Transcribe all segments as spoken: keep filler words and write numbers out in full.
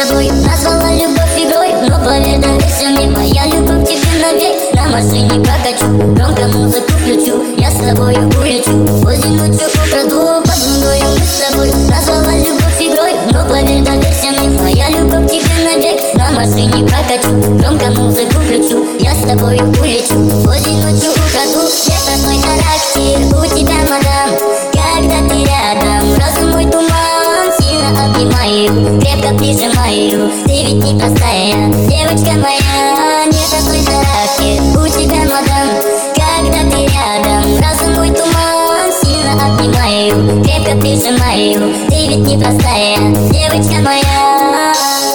тобой. Назвала любовь игрой, но поверь, доверься мне, моя любовь к тебе навек. На машине прокачу, громко музыку включу, я с тобою улечу, поздней ночью украду, под луной мы с тобой. Назвала любовь игрой, но поверь, доверься мне, моя любовь к тебе навек. На машине прокачу, громко музыку включу, я с тобою улечу, поздней ночью украду. Это мой характер, у тебя, мадам, когда ты рядом, разум мой туман, сильно обнимаю, крепко прижимаю. Ты ведь непростая девочка моя, не такой характер у тебя, мадам, когда ты рядом, разум мой туман, сильно обнимаю, крепко прижимаю. Ты ведь непростая девочка моя.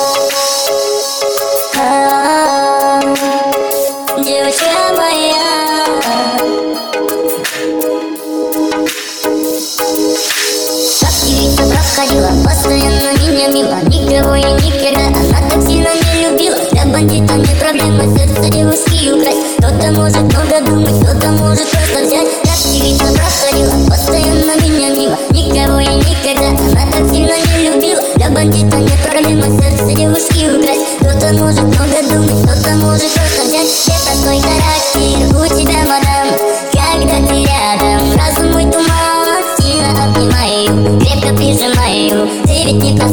А-а-а, девочка моя. Активиста проходила, постоянно меня мимо, никого и никогда она так сильно не любила. Для бандита не проблема сердце девушки украсть. Кто-то может много думать, кто-то может просто взять. Активиста проходила, постоянно меня мимо, никого и никогда она так сильно не любила. Для бандита не проблема сердце девушки украсть. Кто-то может много думать, кто-то может просто взять. Это твой характер у тебя, мадам, когда ты рядом, разум мой туман, сильно обнимаю, крепко прижимаю. Ты ведь не